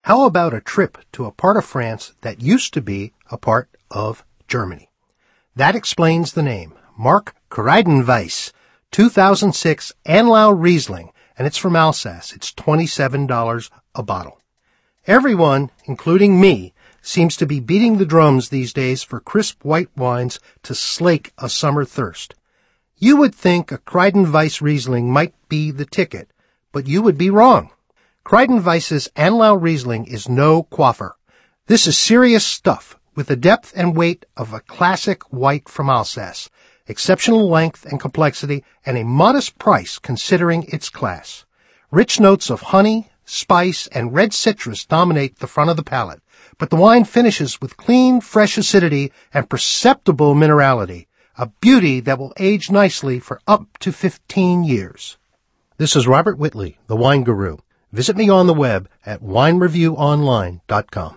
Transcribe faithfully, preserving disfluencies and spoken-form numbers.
How about a trip to a part of France that used to be a part of Germany? That explains the name. Mark Kreidenweiss, two thousand six Anlau Riesling, and it's from Alsace. It's twenty-seven dollars a bottle. Everyone, including me, seems to be beating the drums these days for crisp white wines to slake a summer thirst. You would think a Kreidenweiss Riesling might be the ticket, but you would be wrong. Kreidenweiss's Anlau Riesling is no quaffer. This is serious stuff with the depth and weight of a classic white from Alsace, exceptional length and complexity, and a modest price considering its class. Rich notes of honey, spice, and red citrus dominate the front of the palate, but the wine finishes with clean, fresh acidity and perceptible minerality, a beauty that will age nicely for up to fifteen years. This is Robert Whitley, the Wine Guru. Visit me on the web at wine review online dot com.